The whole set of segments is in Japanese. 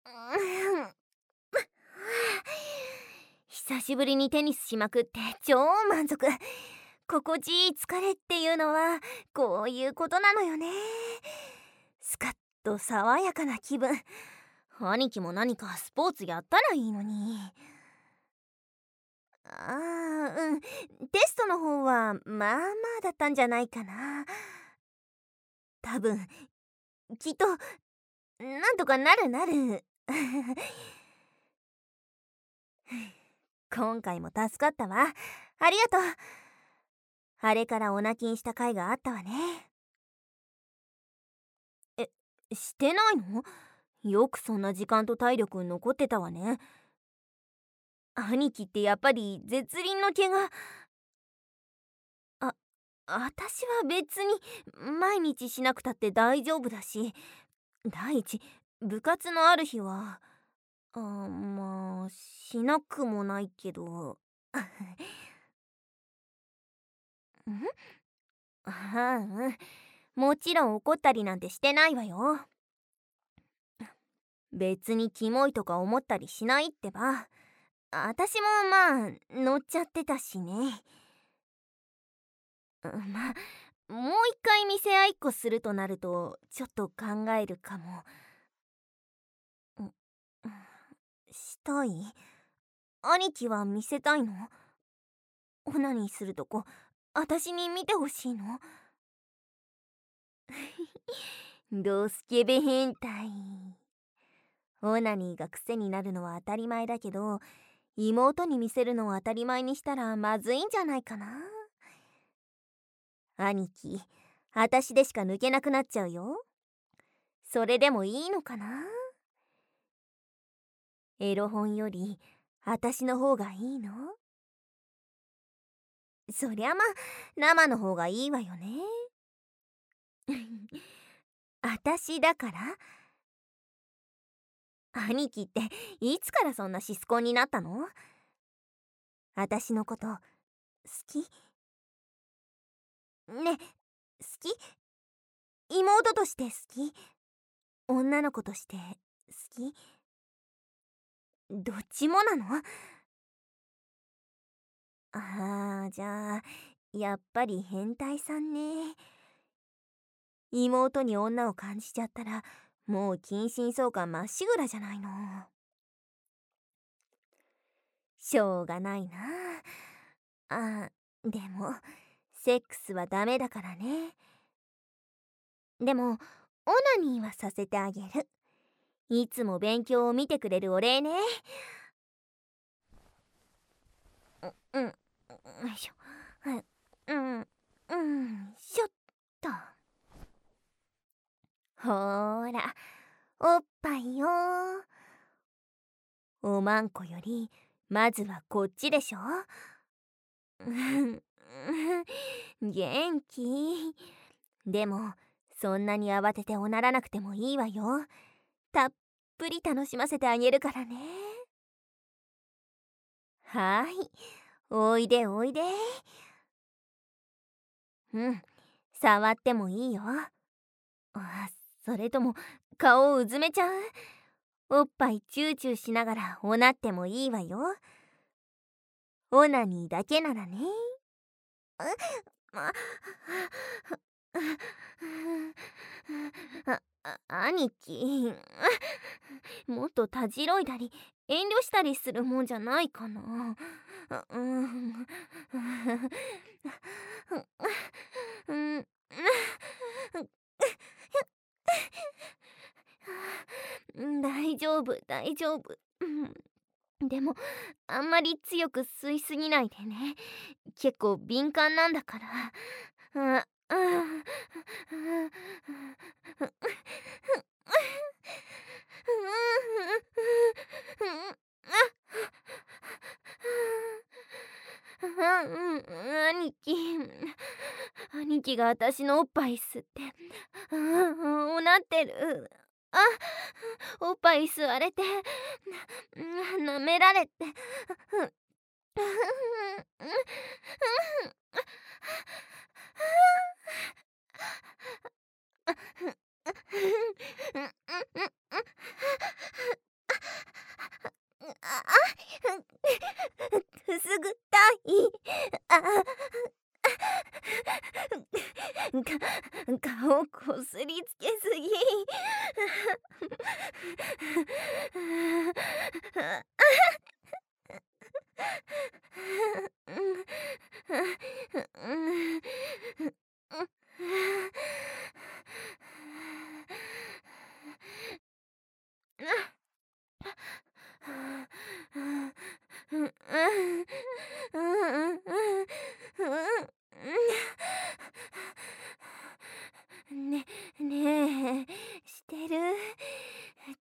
久しぶりにテニスしまくって超満足。心地いい疲れっていうのはこういうことなのよね。スカッと爽やかな気分。兄貴も何かスポーツやったらいいのに。テストの方はまあまあだったんじゃないかな。多分きっとなんとかなる今回も助かったわ。ありがとう。あれからお泣きにした甲斐があったわね。してないの？よくそんな時間と体力残ってたわね。兄貴ってやっぱり絶倫の毛が。私は別に毎日しなくたって大丈夫だし、第一部活のある日はまあしなくもないけどもちろん怒ったりなんてしてないわよ。別にキモいとか思ったりしないってば。私もまあ乗っちゃってたしね。まあもう一回見せ合いっこするとなるとちょっと考えるかも。したい？兄貴は見せたいの？オナニーするとこ私に見てほしいの？ドスケベ変態。オナニーが癖になるのは当たり前だけど、妹に見せるのを当たり前にしたらまずいんじゃないかな。兄貴、私でしか抜けなくなっちゃうよ。それでもいいのかな。エロ本より私の方がいいの？そりゃまあ生の方がいいわよね。私だから？兄貴っていつからそんなシスコンになったの？私のこと好き？ね、好き？妹として好き？女の子として好き？どっちもなの？じゃあやっぱり変態さんね。妹に女を感じちゃったらもう近親相関まっしぐらじゃないの。しょうがないな。でもセックスはダメだからね。でもオナニーはさせてあげる。いつも勉強を見てくれるお礼ね。よいしょ。しょっと。ほーらおっぱいよ。おまんこよりまずはこっちでしょ。元気。でもそんなに慌てておならなくてもいいわよ。たっぷり楽しませてあげるからね。はい、おいでおいで。触ってもいいよ。それとも顔をうずめちゃう？おっぱいチューチューしながらおなってもいいわよ。オナニーだけならね。兄貴、もっとたじろいだり遠慮したりするもんじゃないかな。大丈夫大丈夫。でもあんまり強く吸いすぎないでね。結構敏感なんだから。兄貴、兄貴が私のおっぱい吸っておなってる。おっぱい吸われて舐められて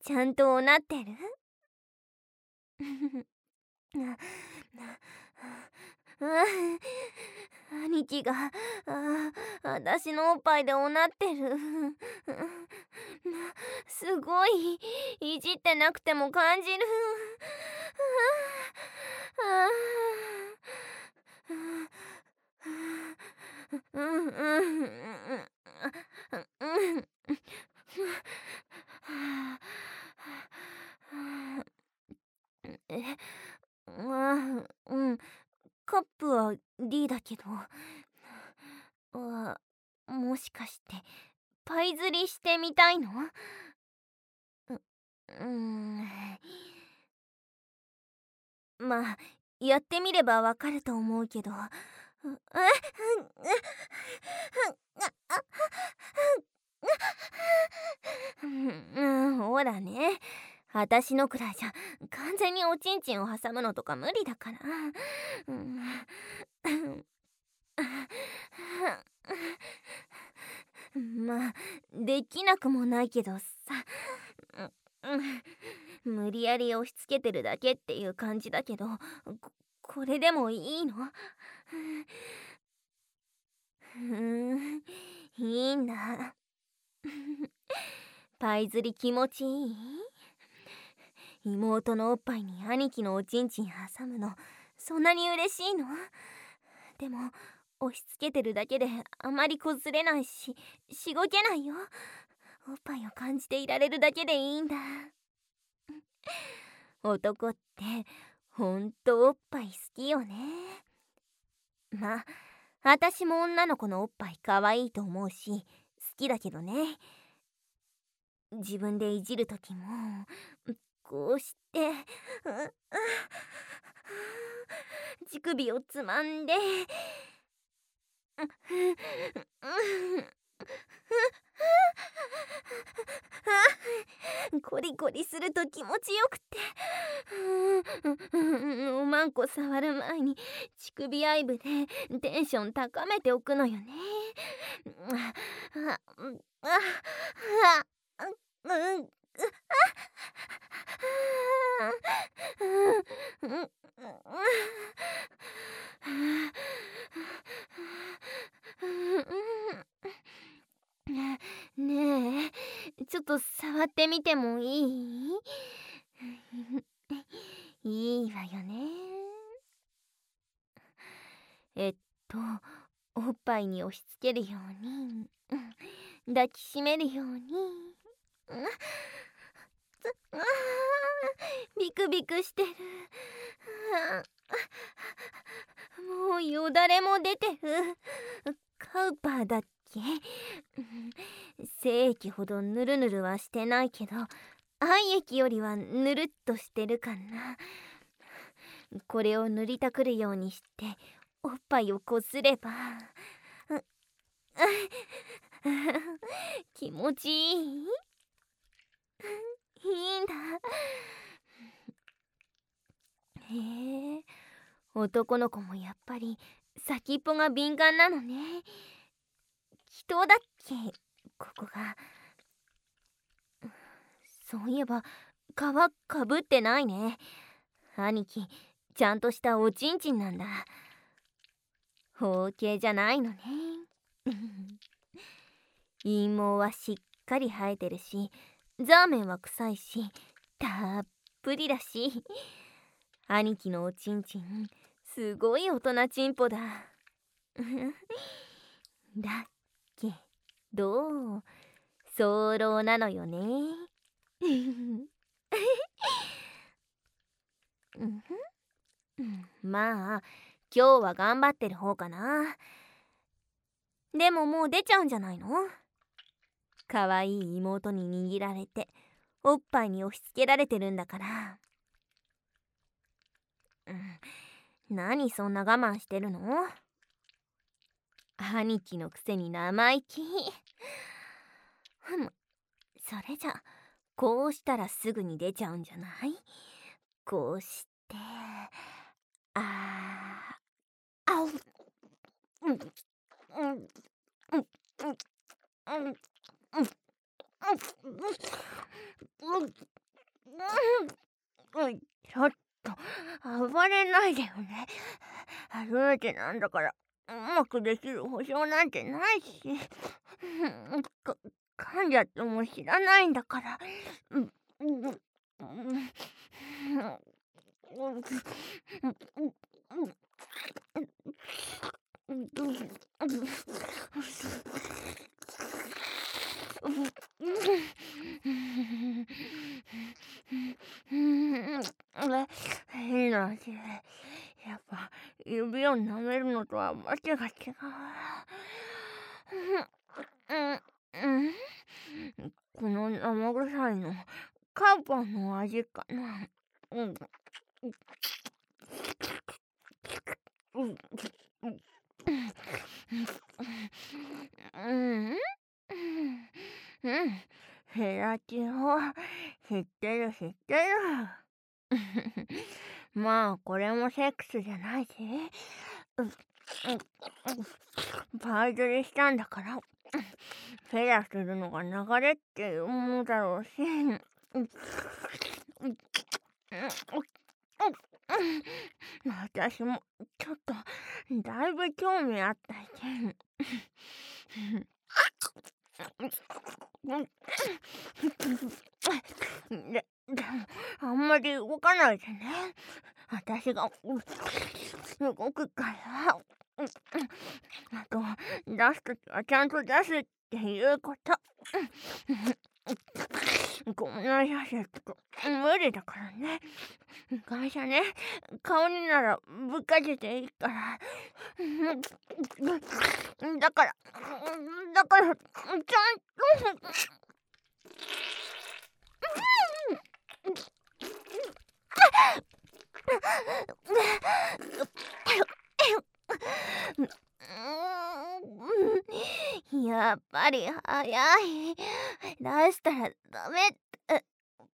ちゃんとおなってる？兄貴が私のおっぱいでおなってる。すごいいじってなくても感じる。うんうんえ、うん、カップは D だけど、もしかしてパイ釣りしてみたいの？ううん、まあやってみればわかると思うけど。ほらね、私のくらいじゃ完全におちんちんを挟むのとか無理だから。まあできなくもないけどさ、無理やり押し付けてるだけっていう感じだけど、これでもいいの？いいんだ。パイ釣り気持ちいい？妹のおっぱいに兄貴のおちんちん挟むのそんなに嬉しいの？でも押し付けてるだけであまりこずれないし、しごけないよ。おっぱいを感じていられるだけでいいんだ。男ってほんとおっぱい好きよね。まあ私も女の子のおっぱい可愛いと思うし好きだけどね。自分でいじるときもこうして乳首をつまんでコリコリすると気持ちよくて、おまんこ触る前に乳首アイブでテンション高めておくのよね。ねえ、ちょっと触ってみてもいい？いいわよね。えっとおっぱいに押し付けるように、抱きしめるように、ビクビクしてる。もうよだれも出てる。カウパーだっけ？精液ほどヌルヌルはしてないけど愛液よりはぬるっとしてるかな。これを塗りたくるようにしておっぱいをこすれば気持ちいい？いいんだ。へえ、男の子もやっぱり先っぽが敏感なのね。人だっけここが。そういえば皮かぶってないね。兄貴ちゃんとしたおちんちんなんだ。包茎じゃないのね。陰毛はしっかり生えてるし、ザーメンは臭いしたっぷりだし、兄貴のおちんちんすごい大人ちんぽだ。だけど早漏なのよね。まあ今日は頑張ってる方かな。でももう出ちゃうんじゃないの？かわいい妹に握られておっぱいに押し付けられてるんだから。何そんな我慢してるの？兄貴のくせに生意気。それじゃこうしたらすぐに出ちゃうんじゃない？こうしてあううんうんうんうんうんうんちょっと暴れないでよね。初めてなんだからうまくできる保証なんてないし、噛んじゃっても知らないんだから。うんうんうん変な味。やっぱ指を舐めるのとはわけが違う。この生臭いのカンパの味かな。ヘラチンを知ってる知ってる。まあこれもセックスじゃないし、パイドリしたんだからフェラするのが流れっていうものだろうし。私もちょっとだいぶ興味あったし。でもあんまり動かないでね。私が動くから。あと出すときはちゃんと出すっていうこと。こんなやつと無理だからね。会社ね、顔にならぶっかけていいから。だから、ちゃんと。やっぱり早い。出したらダメって。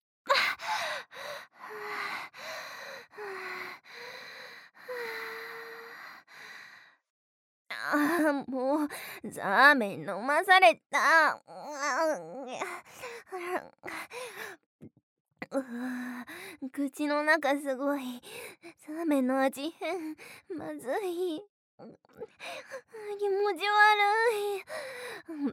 もうザーメン飲まされた。口の中すごいザーメンの味変。まずい。気持ち悪い。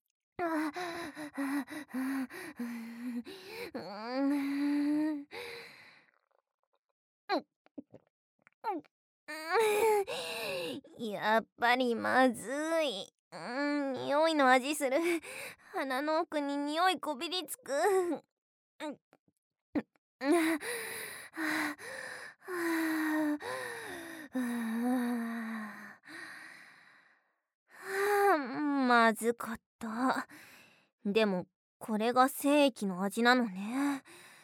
やっぱりまずい。匂いの味する。鼻の奥に匂いこびりつく。まずかった。でもこれが正規の味なのね。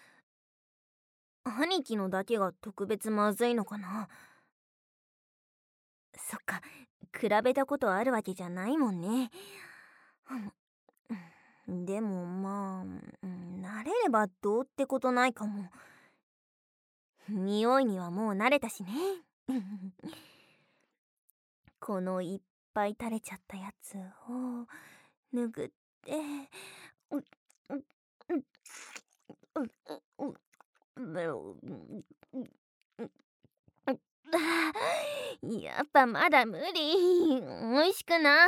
兄貴のだけが特別まずいのかな。そっか、比べたことあるわけじゃないもんね。でもまあ、慣れればどうってことないかも。匂いにはもう慣れたしね。このいっぱい垂れちゃったやつを拭って、やっぱまだ無理。美味しくない。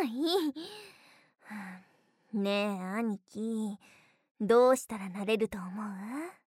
ねえ兄貴、どうしたらなれると思う？